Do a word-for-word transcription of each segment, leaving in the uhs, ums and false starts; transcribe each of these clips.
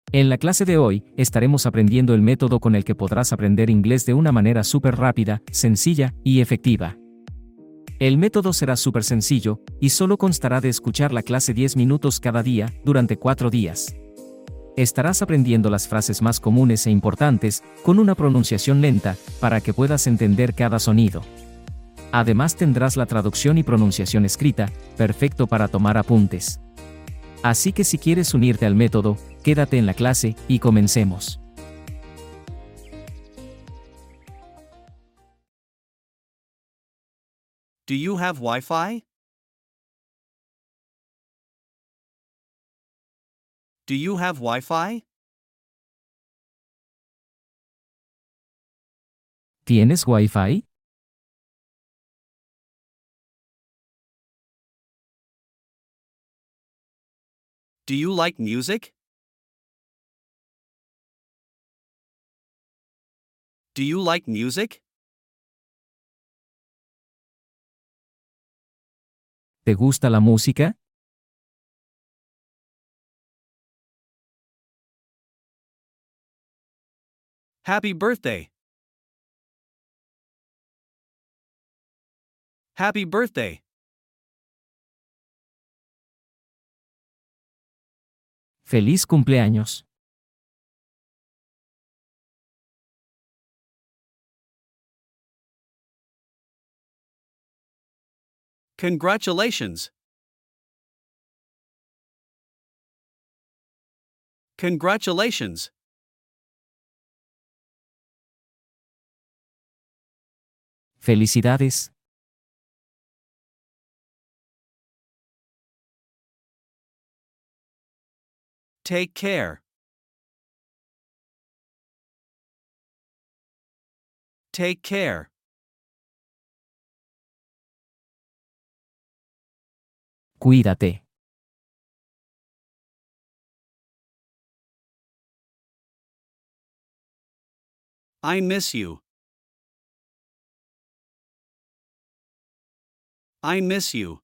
En la clase de hoy, estaremos aprendiendo el método con el que podrás aprender inglés de una manera súper rápida, sencilla y efectiva. El método será súper sencillo, y solo constará de escuchar la clase diez minutos cada día, durante cuatro días. Estarás aprendiendo las frases más comunes e importantes, con una pronunciación lenta, para que puedas entender cada sonido. Además tendrás la traducción y pronunciación escrita, perfecto para tomar apuntes. Así que si quieres unirte al método, quédate en la clase, y comencemos. Do you have Wi-Fi? Do you have Wi-Fi? ¿Tienes Wi-Fi? Do you like music? Do you like music? ¿Te gusta la música? Happy birthday. Happy birthday. ¡Feliz cumpleaños! Congratulations. Congratulations. ¡Felicidades! Take care. Take care. Cuídate. I miss you. I miss you.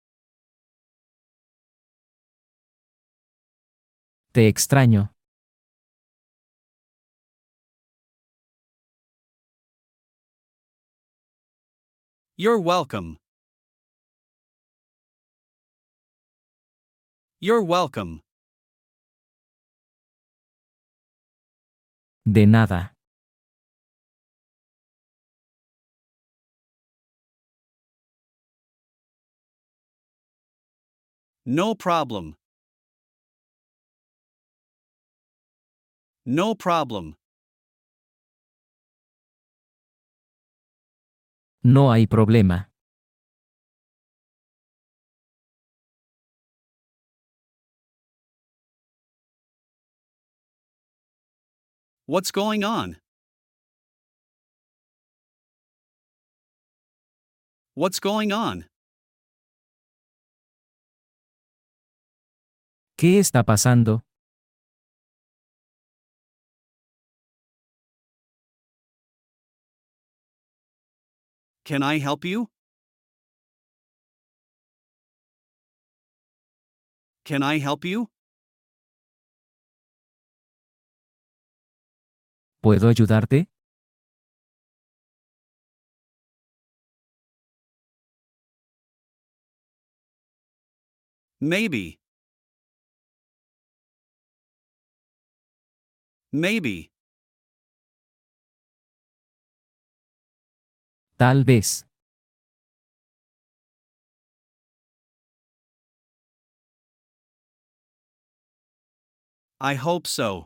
Te extraño. You're welcome. You're welcome. De nada. No problem. No problem. No hay problema. What's going on? What's going on? ¿Qué está pasando? Can I help you? Can I help you? ¿Puedo ayudarte? Maybe. Maybe. Tal vez. I hope so.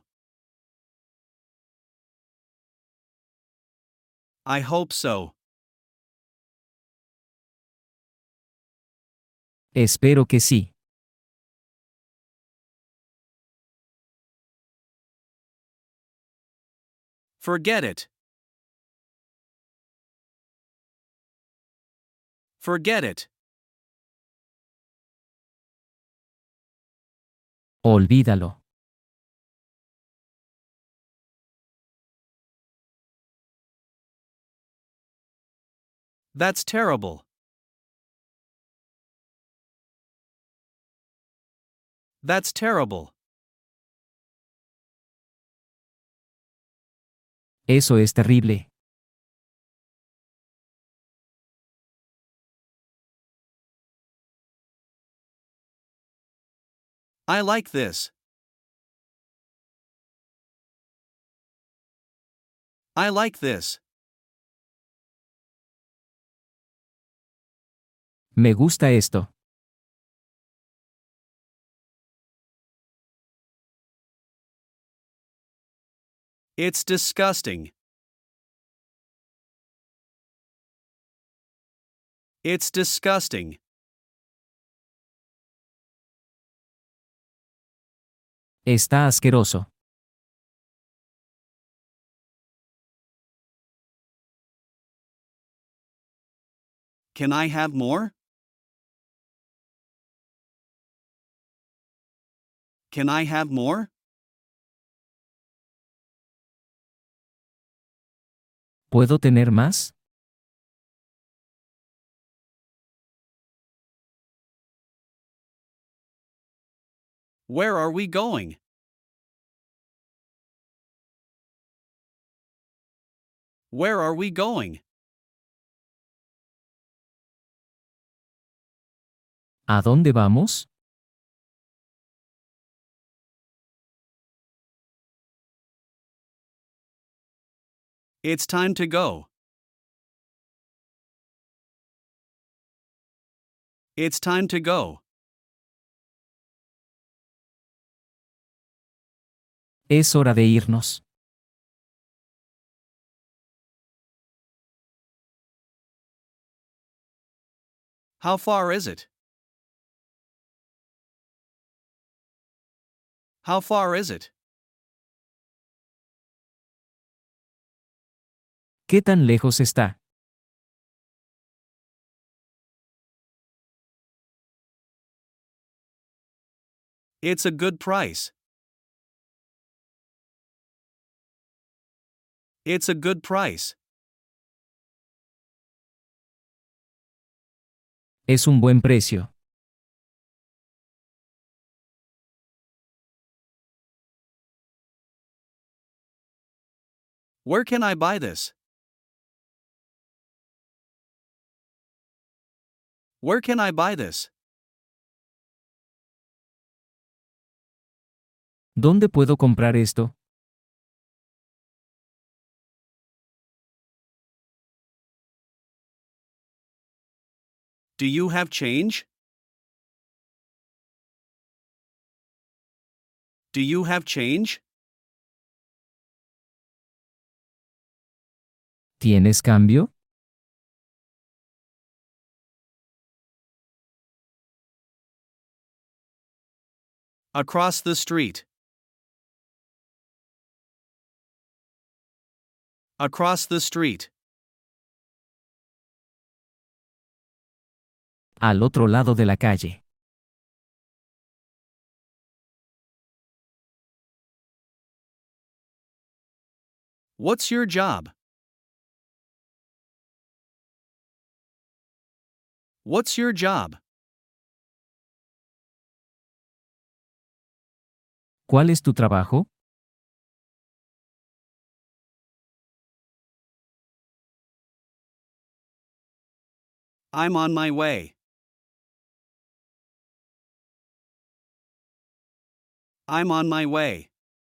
I hope so. Espero que sí. Forget it. Forget it. Olvídalo. That's terrible. That's terrible. Eso es terrible. I like this. I like this. Me gusta esto. It's disgusting. It's disgusting. Está asqueroso. Can I have more? Can I have more? ¿Puedo tener más? Where are we going? Where are we going? ¿A dónde vamos? It's time to go. It's time to go. Es hora de irnos. How far is it? How far is it? ¿Qué tan lejos está? It's a good price. It's a good price. Es un buen precio. Where can I buy this? Where can I buy this? ¿Dónde puedo comprar esto? Do you have change? Do you have change? ¿Tienes cambio? Across the street. Across the street. Al otro lado de la calle. What's your job? What's your job? ¿Cuál es tu trabajo? I'm on my way. I'm on my way.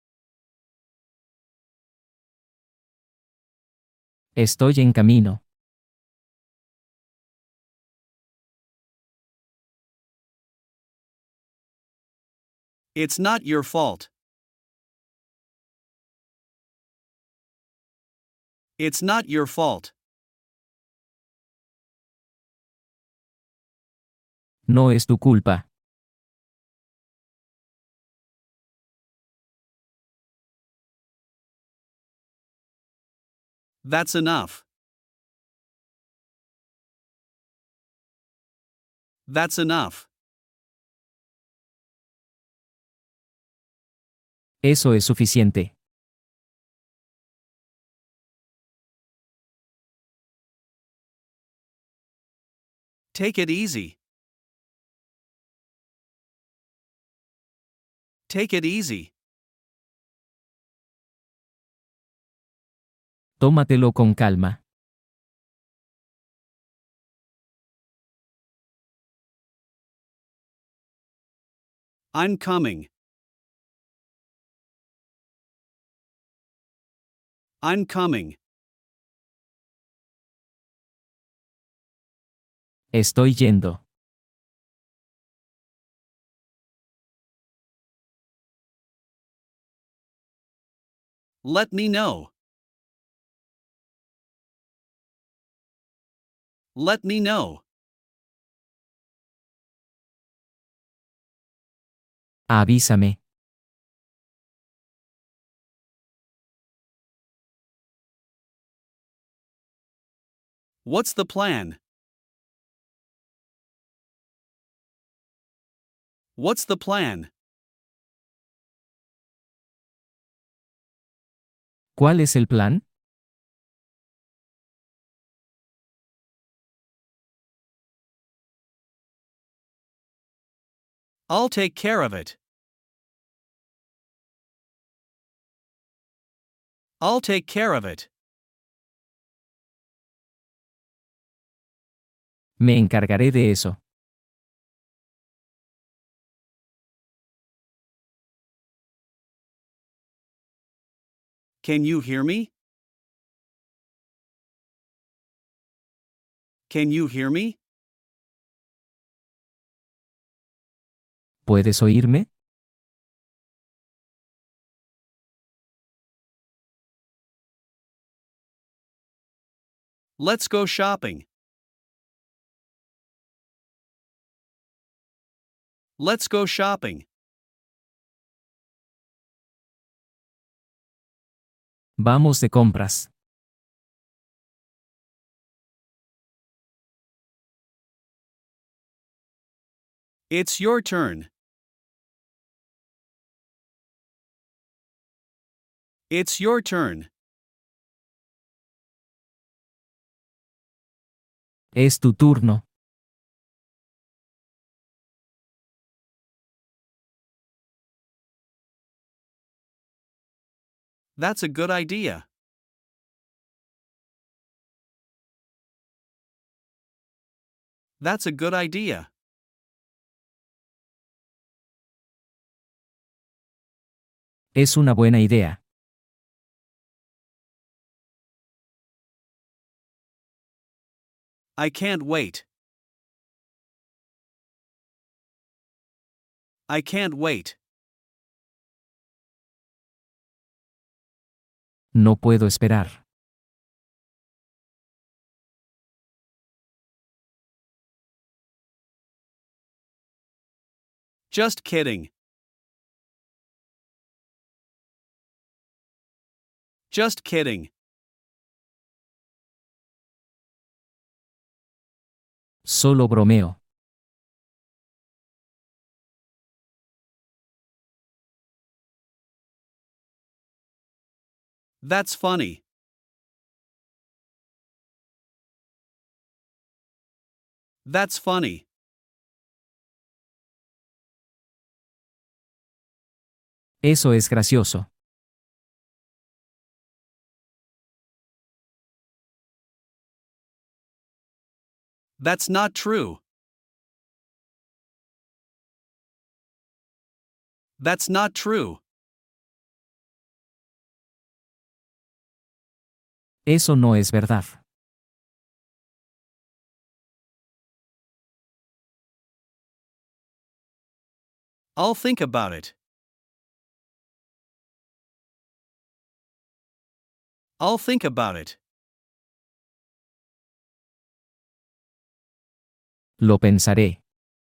Estoy en camino. It's not your fault. It's not your fault. No es tu culpa. That's enough. That's enough. Eso es suficiente. Take it easy. Take it easy. Tómatelo con calma. I'm coming. I'm coming. Estoy yendo. Let me know. Let me know. Avísame. What's the plan? What's the plan? ¿Cuál es el plan? I'll take care of it. I'll take care of it. Me encargaré de eso. Can you hear me? Can you hear me? ¿Puedes oírme? Let's go shopping. Let's go shopping. Vamos de compras. It's your turn. It's your turn. Es tu turno. That's a good idea. That's a good idea. Es una buena idea. I can't wait. I can't wait. No puedo esperar. Just kidding. Just kidding. Solo bromeo. That's funny. That's funny. Eso es gracioso. That's not true. That's not true. Eso no es verdad. I'll think about it. I'll think about it. Lo pensaré.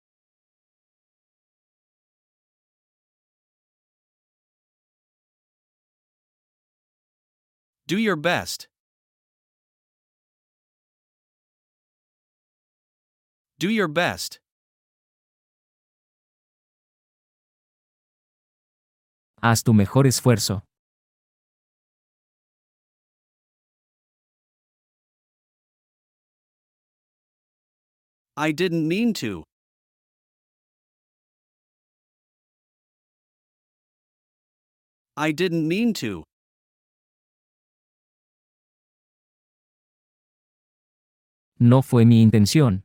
Do your best. Do your best. Haz tu mejor esfuerzo. I didn't mean to. I didn't mean to. No fue mi intención.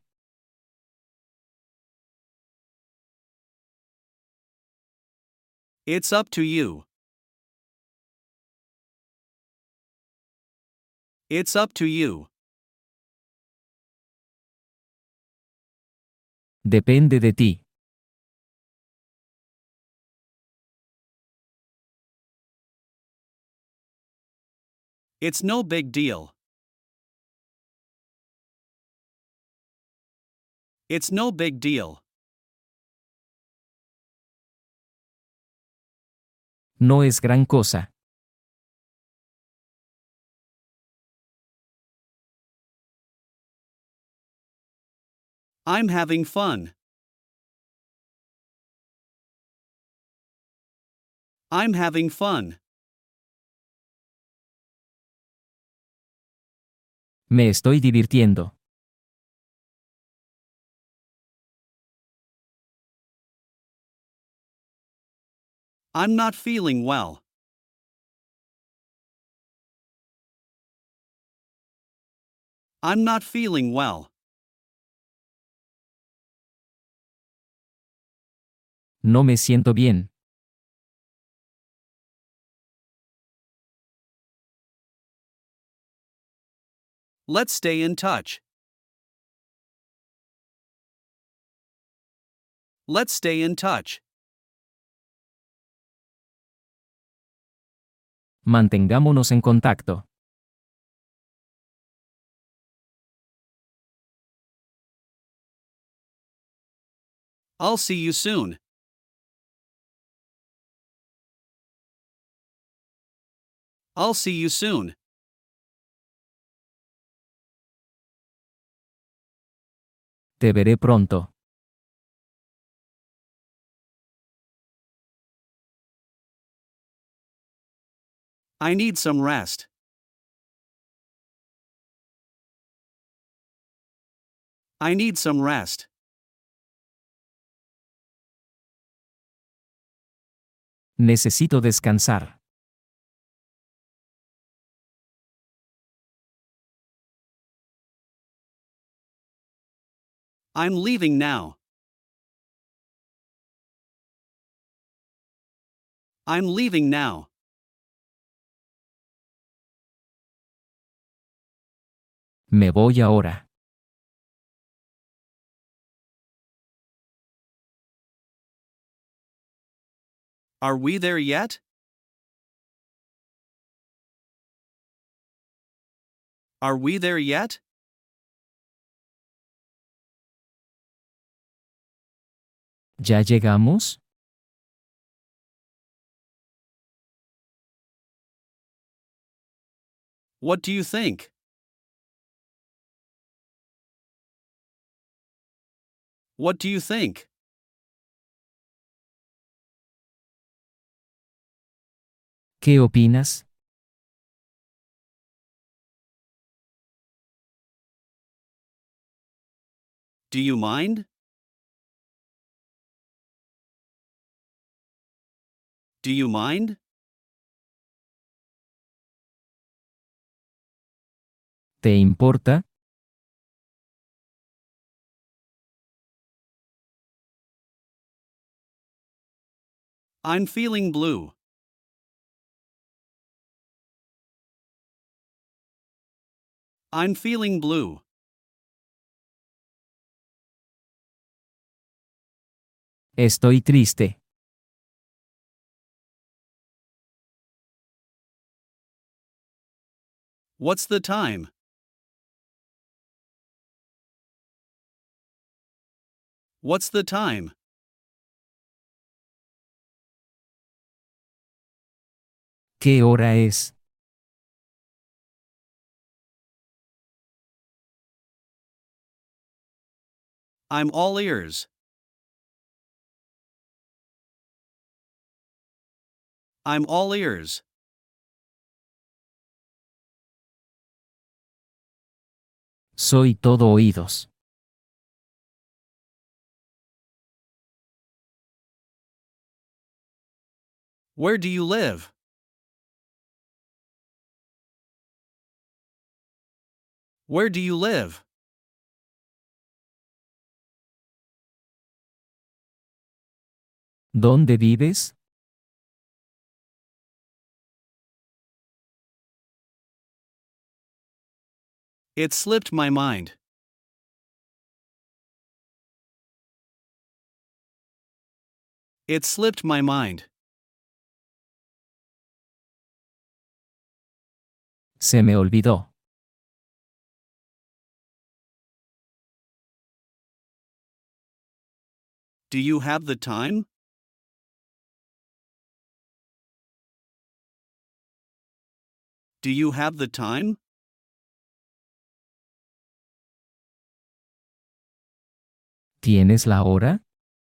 It's up to you. It's up to you. Depende de ti. It's no big deal. It's no big deal. No es gran cosa. I'm having fun. I'm having fun. Me estoy divirtiendo. I'm not feeling well. I'm not feeling well. No me siento bien. Let's stay in touch. Let's stay in touch. Mantengámonos en contacto. I'll see you soon. I'll see you soon. Te veré pronto. I need some rest. I need some rest. Necesito descansar. I'm leaving now. I'm leaving now. Me voy ahora. Are we there yet? Are we there yet? ¿Ya llegamos? What do you think? What do you think? ¿Qué opinas? Do you mind? Do you mind? ¿Te importa? I'm feeling blue. I'm feeling blue. Estoy triste. What's the time? What's the time? ¿Qué hora es? I'm all ears. I'm all ears. Soy todo oídos. Where do you live? Where do you live? ¿Dónde vives? It slipped my mind. It slipped my mind. Se me olvidó. Do you have the time? Do you have the time? ¿Tienes la hora?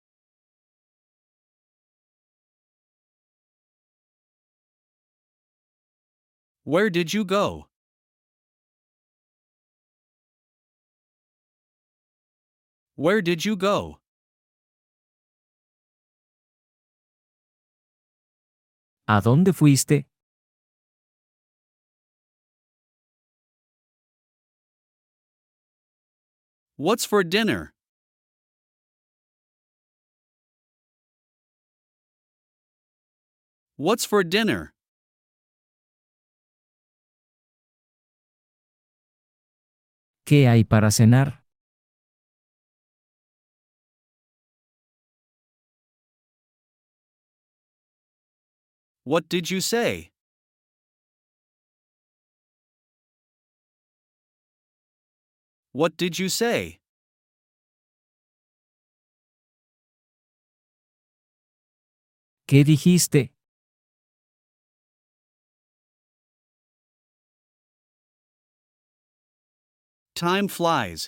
Where did you go? Where did you go? ¿A dónde fuiste? What's for dinner? What's for dinner? ¿Qué hay para cenar? What did you say? What did you say? ¿Qué dijiste? Time flies.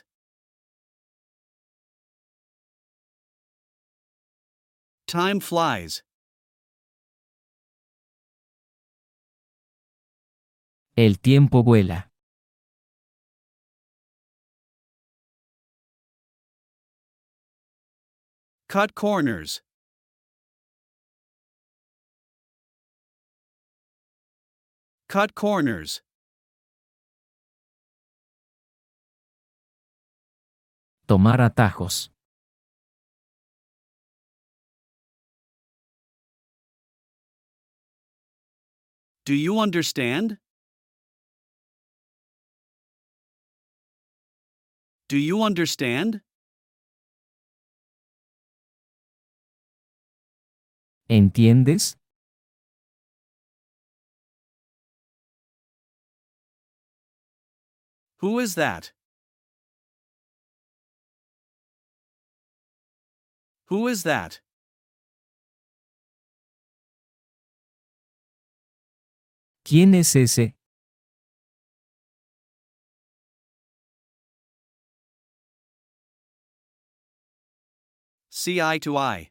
Time flies. El tiempo vuela. Cut corners. Cut corners. Tomar atajos. Do you understand? Do you understand? ¿Entiendes? Who is that? Who is that? ¿Quién es ese? See eye to eye.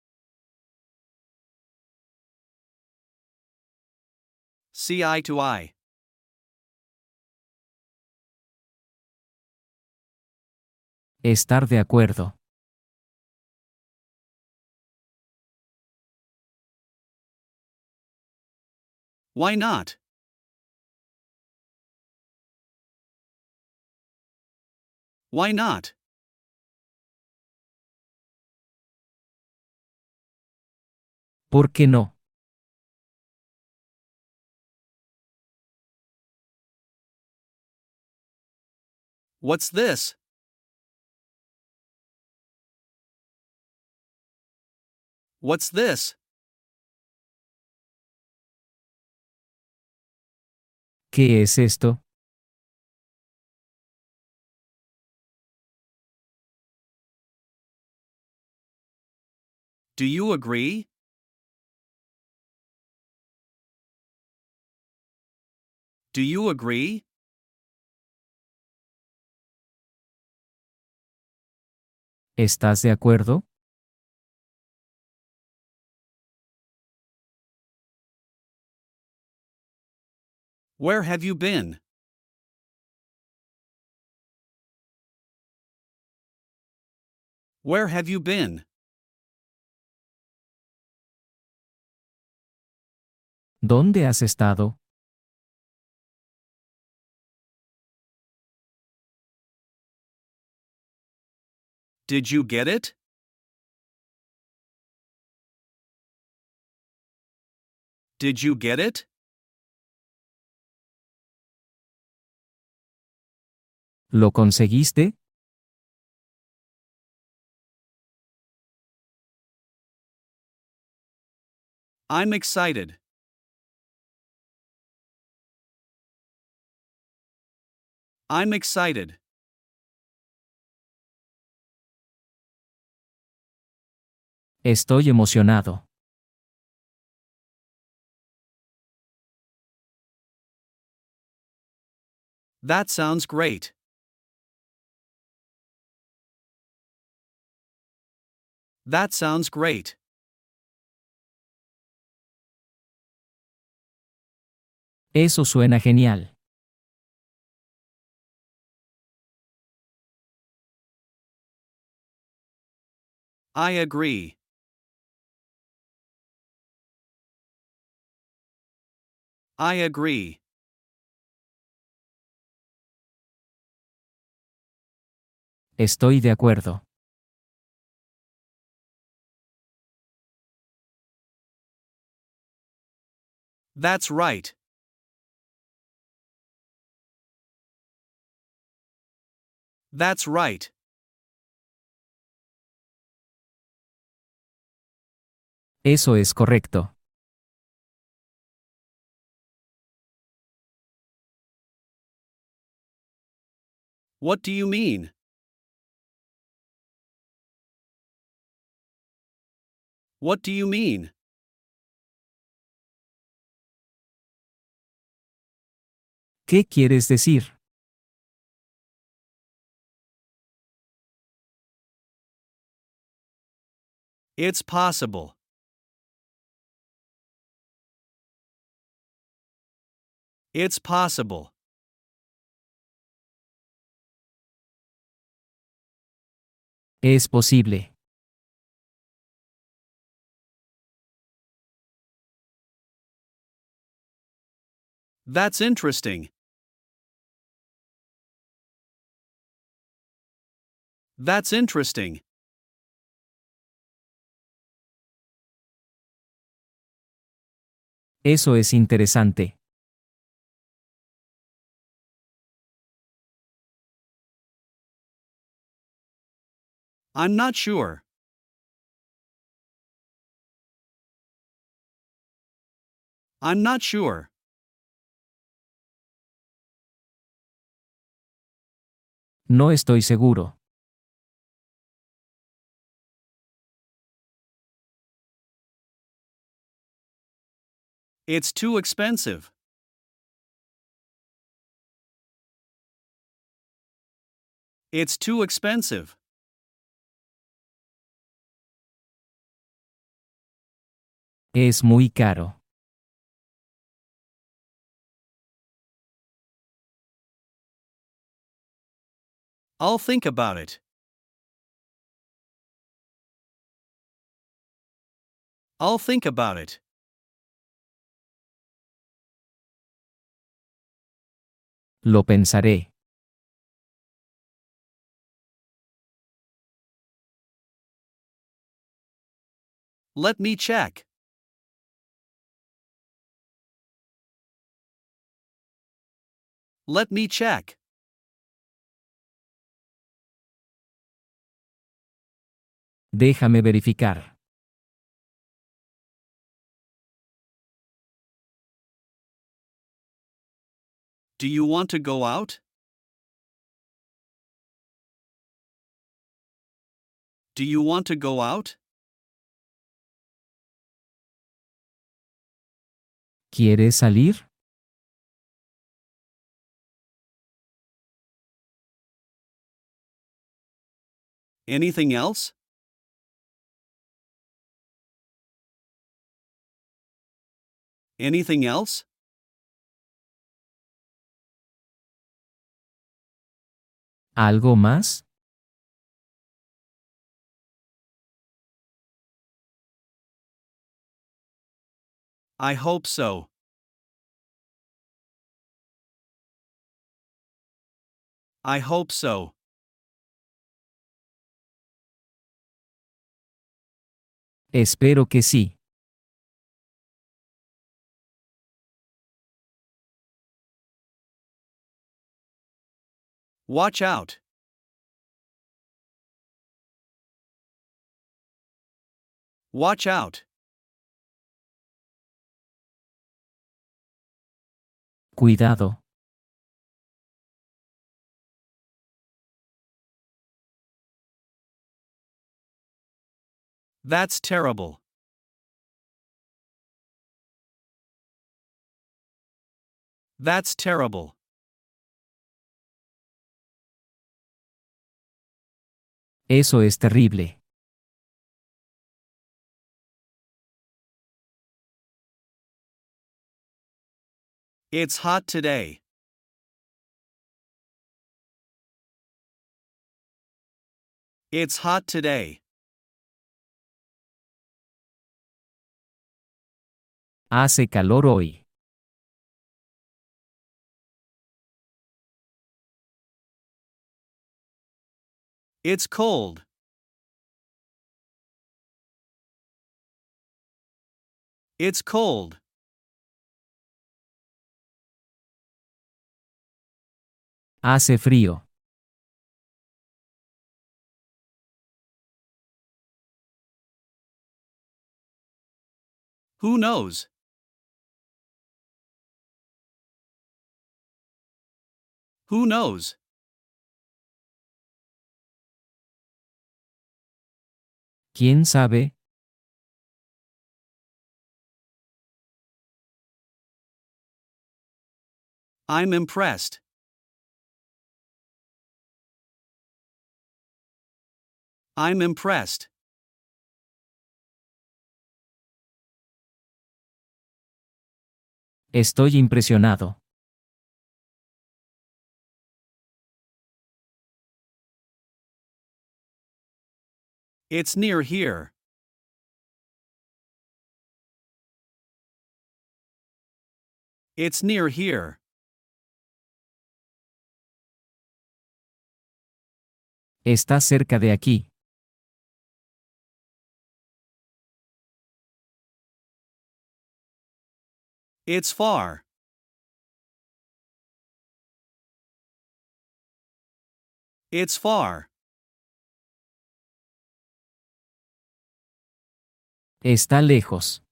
See eye to eye. Estar de acuerdo. Why not? Why not? ¿Por qué no? What's this? What's this? ¿Qué es esto? Do you agree? Do you agree? ¿Estás de acuerdo? Where have you been? Where have you been? ¿Dónde has estado? Did you get it? Did you get it? ¿Lo conseguiste? I'm excited. I'm excited. Estoy emocionado. That sounds great. That sounds great. Eso suena genial. I agree. I agree. Estoy de acuerdo. That's right. That's right. Eso es correcto. What do you mean? What do you mean? ¿Qué quieres decir? It's possible. It's possible. Es posible. That's interesting. That's interesting. Eso es interesante. I'm not sure. I'm not sure. No estoy seguro. It's too expensive. It's too expensive. Es muy caro. I'll think about it. I'll think about it. Lo pensaré. Let me check. Let me check. Déjame verificar. Do you want to go out? Do you want to go out? ¿Quieres salir? Anything else? Anything else? ¿Algo más? I hope so. I hope so. Espero que sí. Watch out. Watch out. Cuidado. That's terrible. That's terrible. Eso es terrible. It's hot today. It's hot today. Hace calor hoy. It's cold. It's cold. Hace frío. Who knows? Who knows? ¿Quién sabe? I'm impressed. I'm impressed. Estoy impresionado. It's near here. It's near here. Está cerca de aquí. It's far. It's far. Está lejos.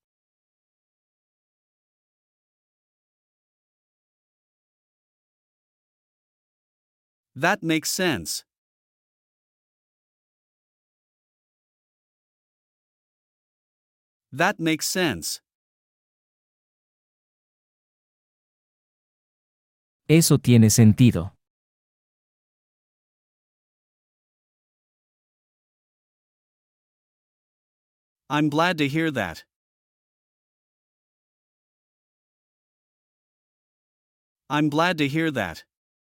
That makes sense. That makes sense. Eso tiene sentido. I'm glad to hear that. I'm glad to hear that.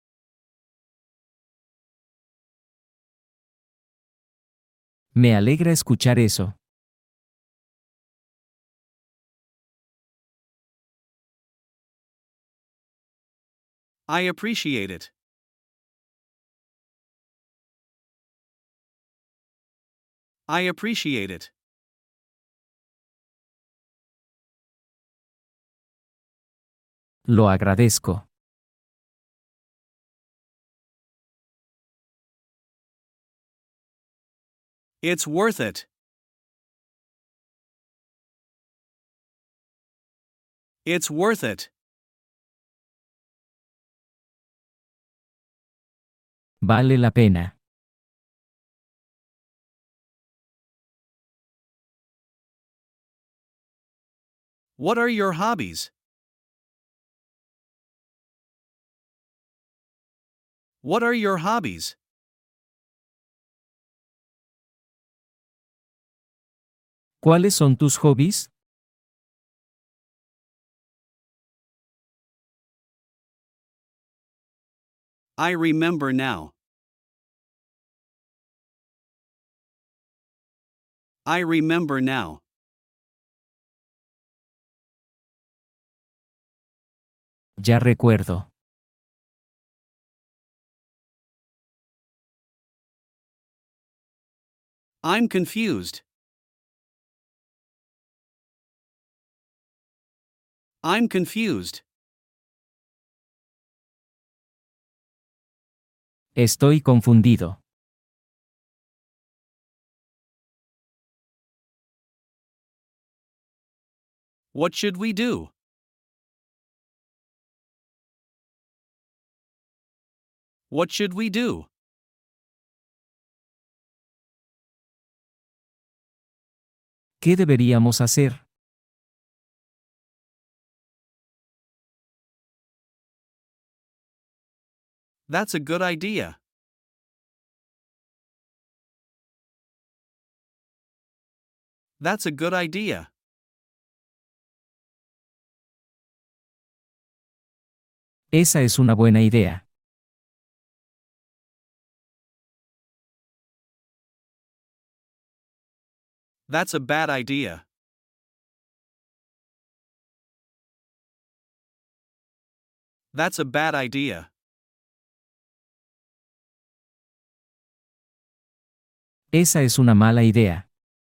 Me alegra escuchar eso. I appreciate it. I appreciate it. Lo agradezco. It's worth it. It's worth it. Vale la pena. What are your hobbies? What are your hobbies? ¿Cuáles son tus hobbies? I remember now. I remember now. Ya recuerdo. I'm confused. I'm confused. Estoy confundido. What should we do? What should we do? ¿Qué deberíamos hacer? That's a good idea. That's a good idea. Esa es una buena idea. That's a bad idea. That's a bad idea. Esa es una mala idea.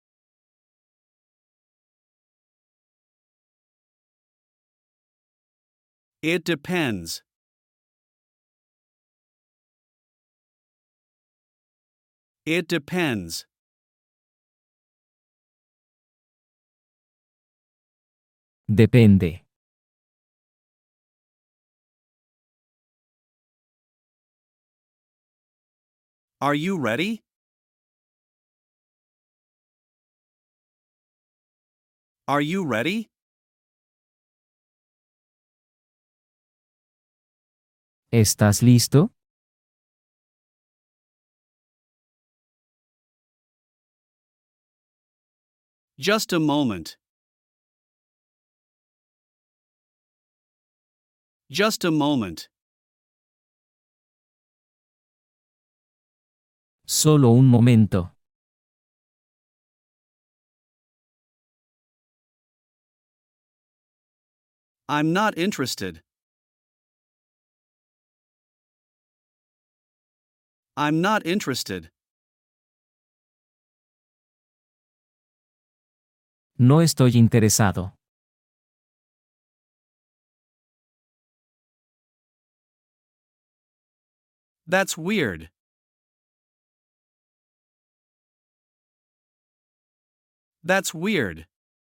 It depends. It depends. Depende. Are you ready? Are you ready? ¿Estás listo? Just a moment. Just a moment. Solo un momento. I'm not interested. I'm not interested. No estoy interesado. That's weird. That's weird.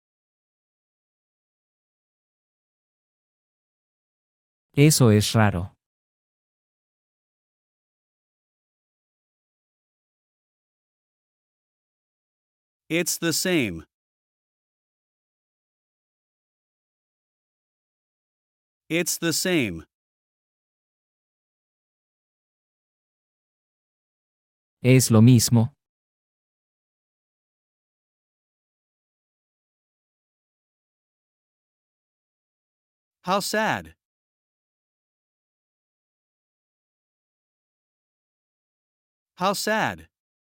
Eso es raro. It's the same. It's the same. Es lo mismo. How sad. How sad.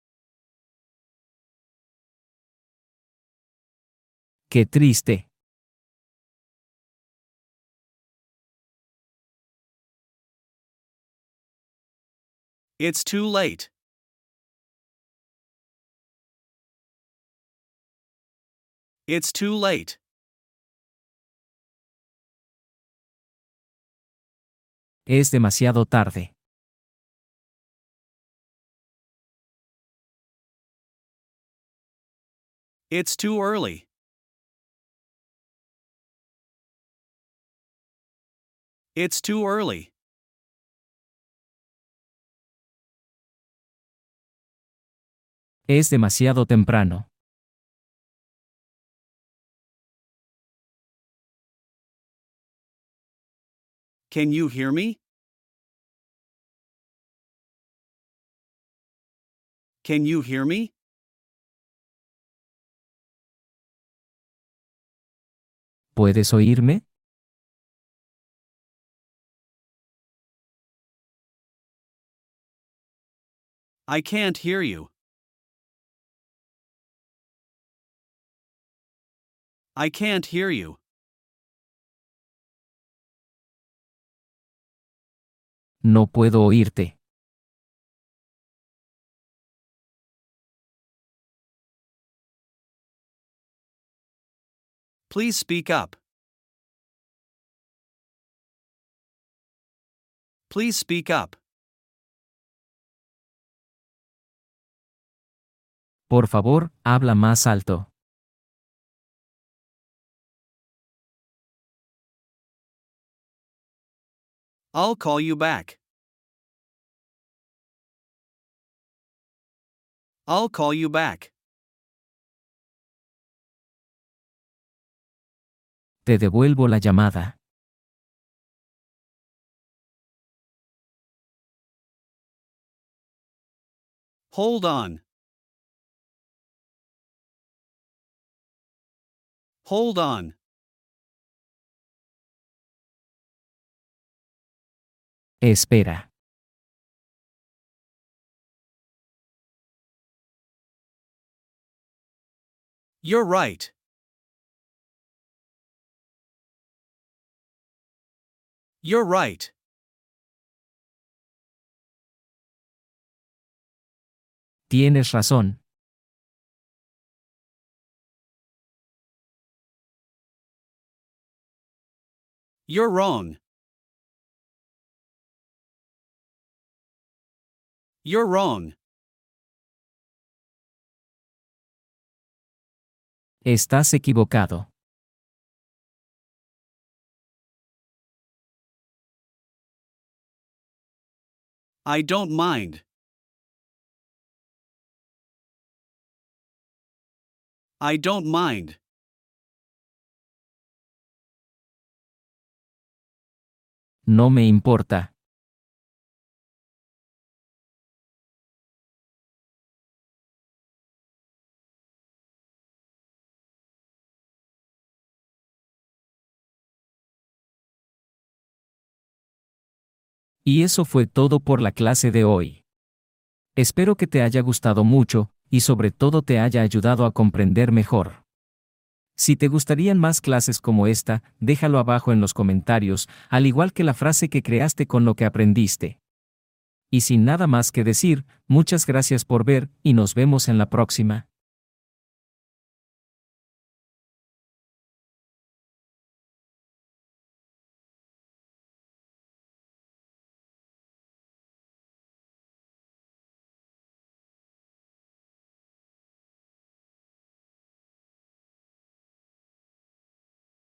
Qué triste. It's too late. It's too late. Es demasiado tarde. It's too early. It's too early. Es demasiado temprano. Can you hear me? Can you hear me? ¿Puedes oírme? I can't hear you. I can't hear you. No puedo oírte. Please speak up. Please speak up. Por favor, habla más alto. I'll call you back. I'll call you back. Te devuelvo la llamada. Hold on. Hold on. Espera. You're right. You're right. Tienes razón. You're wrong. You're wrong. Estás equivocado. I don't mind. I don't mind. No me importa. Y eso fue todo por la clase de hoy. Espero que te haya gustado mucho, y sobre todo te haya ayudado a comprender mejor. Si te gustarían más clases como esta, déjalo abajo en los comentarios, al igual que la frase que creaste con lo que aprendiste. Y sin nada más que decir, muchas gracias por ver, y nos vemos en la próxima.